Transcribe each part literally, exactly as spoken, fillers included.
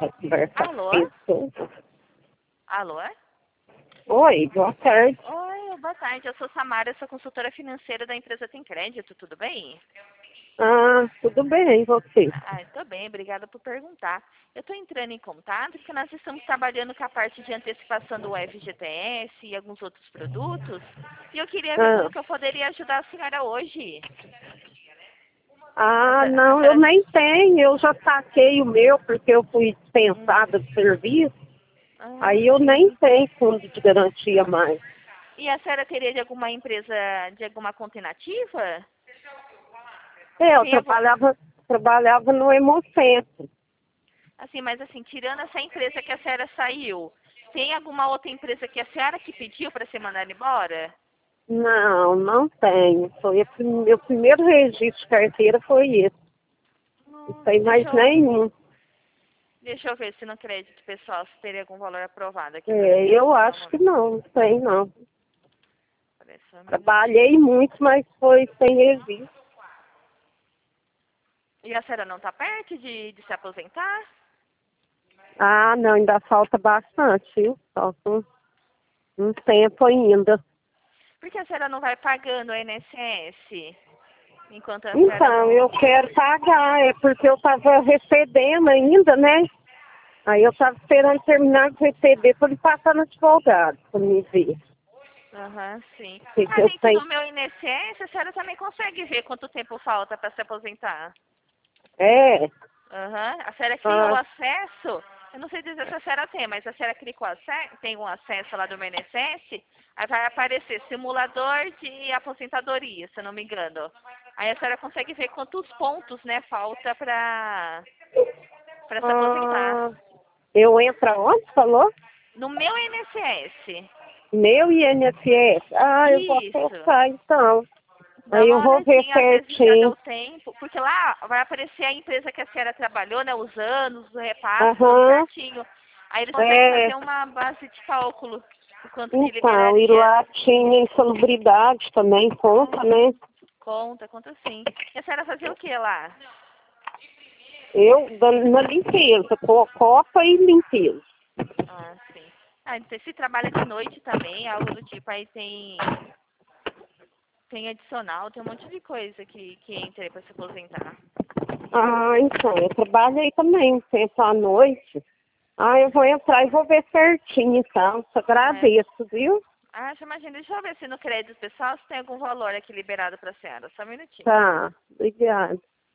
para conversar com Alô? pessoas. Alô? Oi, boa tarde. Oi, boa tarde. Eu sou Samara, sou consultora financeira da empresa Tem Crédito, tudo bem? Ah, tudo bem, e você? Ah, estou bem, obrigada por perguntar. Eu estou entrando em contato porque nós estamos trabalhando com a parte de antecipação do F G T S e alguns outros produtos. E eu queria ver Ah, como que eu poderia ajudar a senhora hoje. A ah, senhora... A não, eu senhora... nem tenho, eu já saquei o meu porque eu fui Hum. dispensada do serviço, Ah, aí eu nem sim. tenho fundo de garantia mais. E a senhora teria de alguma empresa, de alguma conta inativa? É, eu Tem algum... trabalhava, trabalhava no Hemocentro. Assim, mas assim, tirando essa empresa que a senhora saiu, tem alguma outra empresa que a senhora que pediu para ser mandada embora? Não, não tenho. Foi o prim- meu primeiro registro de carteira foi esse. Não Hum, tem mais deixa eu, nenhum. deixa eu ver se no crédito pessoal se teria algum valor aprovado aqui para a É, senhora. eu Só um acho que momento. não, não tem não. Peraí, só um Trabalhei minutinho. muito, mas foi sem registro. E a senhora não está perto de, de se aposentar? Ah, não, ainda falta bastante, viu? Falta um, um tempo ainda. Por que a senhora não vai pagando o I N S S enquanto a senhora Então, eu não... quero pagar, é porque eu estava recebendo ainda, né? Aí eu estava esperando terminar de receber para ele passar no advogado, para me ver. Aham, sim. O que, Ah, que eu dentro tenho? do meu I N S S, a senhora também consegue ver quanto tempo falta para se aposentar. É, Aham. A senhora cria o ah, acesso. Eu não sei dizer se a senhora tem, mas a senhora clica o acesso, tem um acesso lá do meu I N S S, aí vai aparecer simulador de aposentadoria, se eu não me engano. Aí a senhora consegue ver quantos pontos, né, falta para para se aposentar. ah, eu entro aonde, falou? No meu I N S S. Meu I N S S. Ah, eu vou Isso. colocar então. Dá Aí eu uma vou ver olhadinha, às vezes já certinho. deu tempo, porque lá vai aparecer a empresa que a senhora trabalhou, né, os anos, o repasse, tudo Aham, certinho. Aí eles conseguem é. fazer uma base de cálculo do quanto que Então, e liberaria. lá tinha insalubridade também, conta, né? Conta, conta sim. E a senhora fazia o que lá? Eu, da- na limpeza, co- copa e limpeza. Ah, sim. Ah, então se trabalha de noite também, algo do tipo, aí tem, tem adicional, tem um monte de coisa que, que entra aí pra se aposentar. Ah, então, eu trabalho aí também, um tempo à noite. Ah, eu vou entrar e vou ver certinho, então. Te É. agradeço, viu? Ah, já imagina, deixa eu ver se no crédito pessoal se tem algum valor aqui liberado pra senhora, só um minutinho. Tá, obrigada.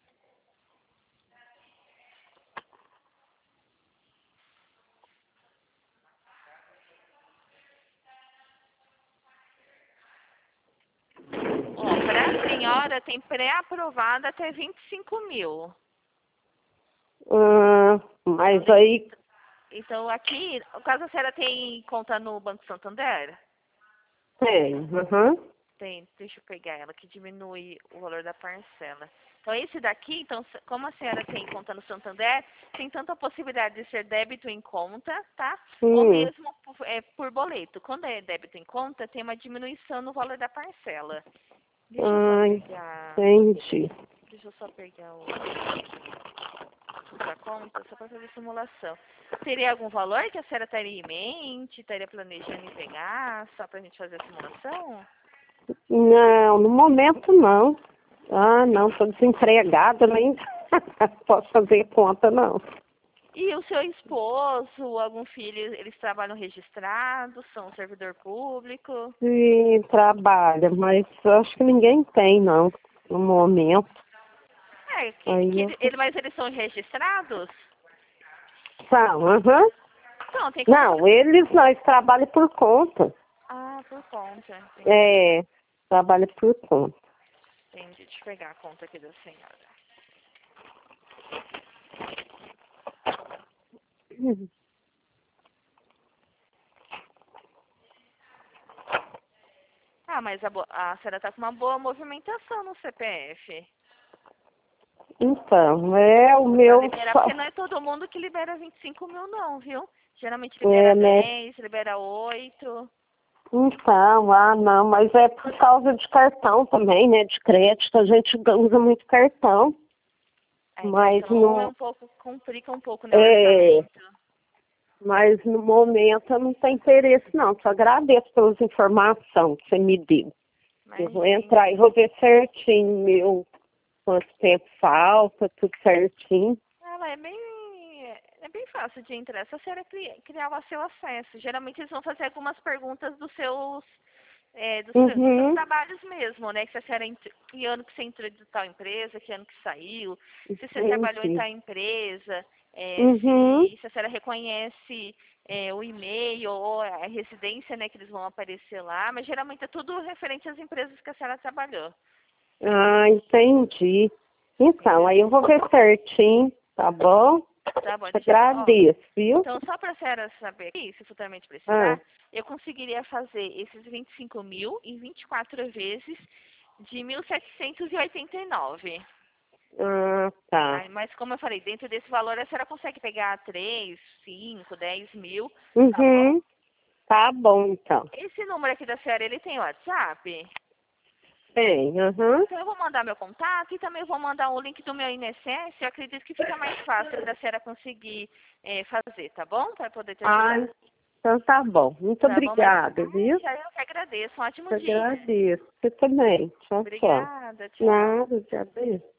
Ó, para a senhora tem pré-aprovado até vinte e cinco mil. Ah, Então, mas de- aí, então aqui, no caso a senhora tem conta no Banco Santander? tem, aham. Tem, deixa eu pegar ela, que diminui o valor da parcela. Então esse daqui, então, se- como a senhora tem conta no Santander, tem tanto a possibilidade de ser débito em conta, tá? Ou Hum, mesmo por, é, por boleto. Quando é débito em conta, tem uma diminuição no valor da parcela. Deixa eu só ah, pegar, entendi. deixa eu só pegar o da conta, só para fazer simulação. Teria algum valor que a senhora teria em mente, estaria planejando em pegar, só para a gente fazer a simulação? Não, no momento não. Ah, não, estou desempregada, nem posso fazer conta, não. E o seu esposo, algum filho, eles trabalham registrados, são servidor público? Sim, trabalha, mas acho que ninguém tem, não, no momento. É, que, Aí que eu... ele, ele- mas eles são registrados? São, aham. Não, tem como... Não, eles não, eles trabalham por conta. Ah, por conta, entendi. É, trabalha por conta. Entendi, deixa eu pegar a conta aqui da senhora. Uhum. Ah, mas a, bo- a senhora tá com uma boa movimentação no C P F. Então, é o Pra meu... liberar, porque só- não é todo mundo que libera vinte e cinco mil não, viu? Geralmente libera É, né? dez, libera oito. Então, ah, não, mas é por causa de cartão também, né? De crédito, a gente usa muito cartão. É, Mas então no, é um pouco, complica um pouco, né, o é, orçamento. mas no momento eu não tenho interesse não. Só agradeço pelas informações que você me deu. Eu vou Imagina. entrar e vou ver certinho meu quanto tempo falta, tudo certinho. Ela é bem, é bem fácil de entrar. Se a senhora cri- criar o seu acesso, geralmente eles vão fazer algumas perguntas dos seus, é, dos, seus, dos seus Uhum, trabalhos mesmo, né? Que se a senhora entrou, que ano que você entrou de tal empresa, que ano que saiu, se você trabalhou em entendi. tal empresa, é, Uhum. se, se a senhora reconhece é, o e-mail ou a residência, né? Que eles vão aparecer lá, mas geralmente é tudo referente às empresas que a senhora trabalhou, Ah, entendi. Então, entendeu? aí eu vou ver certinho, tá bom? Tá bom, Te deixa eu ver. Ó, agradeço, viu? então, só para a senhora saber aqui, se futuramente Ah, precisar, eu conseguiria fazer esses vinte e cinco mil em vinte e quatro vezes de mil setecentos e oitenta e nove. ah, tá. Tá? Mas, como eu falei, dentro desse valor a senhora consegue pegar três, cinco, dez mil, tá bom? Uhum. Tá bom, então. Esse número aqui da senhora, ele tem WhatsApp? Bem, aham. Então, eu vou mandar meu contato e também vou mandar o link do meu I N S S. Eu acredito que fica mais fácil da senhora conseguir eh, fazer, tá bom? Para poder te Ah, ajudar. então tá bom. Muito Tá bom, mas obrigada, ai, viu? já eu que agradeço. Um ótimo Te dia. agradeço. Você também. Tchau, tchau. Obrigada, tchau. Nada, te agradeço.